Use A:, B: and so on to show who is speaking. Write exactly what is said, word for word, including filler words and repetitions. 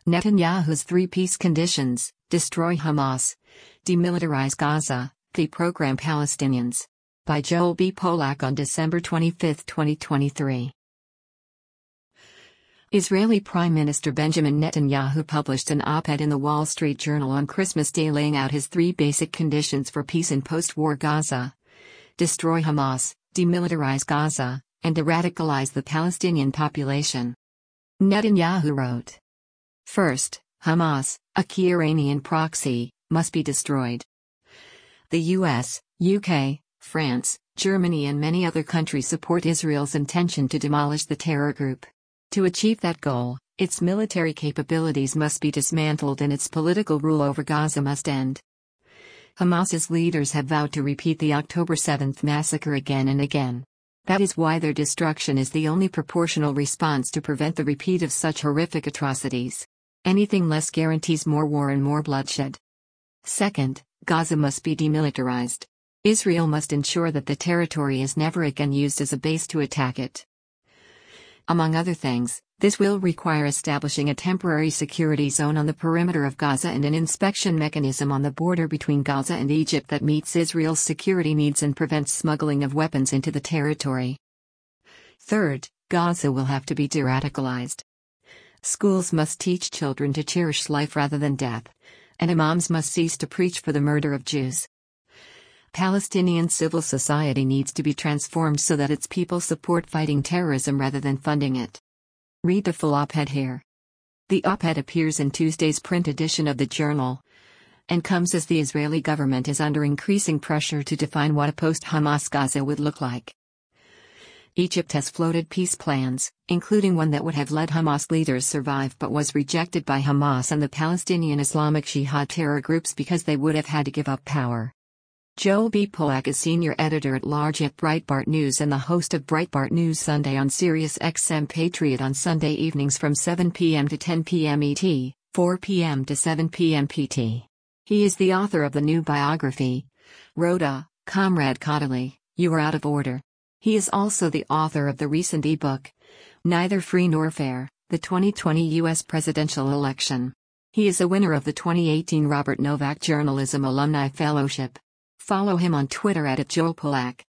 A: Netanyahu's three-peace conditions: destroy Hamas, demilitarize Gaza, deprogram Palestinians. By Joel B. Polak on December twenty-fifth, twenty twenty-three. Israeli Prime Minister Benjamin Netanyahu published an op-ed in the Wall Street Journal on Christmas Day laying out his three basic conditions for peace in post-war Gaza: destroy Hamas, demilitarize Gaza, and de-radicalize the Palestinian population. Netanyahu wrote, "First, Hamas, a key Iranian proxy, must be destroyed. The U S, U K, France, Germany and many other countries support Israel's intention to demolish the terror group. To achieve that goal, its military capabilities must be dismantled and its political rule over Gaza must end." Hamas's leaders have vowed to repeat the October seventh massacre again and again. That is why their destruction is the only proportional response to prevent the repeat of such horrific atrocities. Anything less guarantees more war and more bloodshed. Second, Gaza must be demilitarized. Israel must ensure that the territory is never again used as a base to attack it. Among other things, this will require establishing a temporary security zone on the perimeter of Gaza and an inspection mechanism on the border between Gaza and Egypt that meets Israel's security needs and prevents smuggling of weapons into the territory. Third, Gaza will have to be de-radicalized. Schools must teach children to cherish life rather than death, and imams must cease to preach for the murder of Jews. Palestinian civil society needs to be transformed so that its people support fighting terrorism rather than funding it. Read the full op-ed here. The op-ed appears in Tuesday's print edition of the Journal, and comes as the Israeli government is under increasing pressure to define what a post-Hamas Gaza would look like. Egypt has floated peace plans, including one that would have let Hamas leaders survive but was rejected by Hamas and the Palestinian Islamic Jihad terror groups because they would have had to give up power. Joel B. Polak is senior editor-at-large at Breitbart News and the host of Breitbart News Sunday on Sirius X M Patriot on Sunday evenings from seven p m to ten p m E T, four p m to seven p m P T. He is the author of the new biography, Rhoda, Comrade Kodaly, You Are Out of Order. He is also the author of the recent e-book, Neither Free Nor Fair, the twenty twenty U S Presidential Election. He is a winner of the twenty eighteen Robert Novak Journalism Alumni Fellowship. Follow him on Twitter at Joel Polak.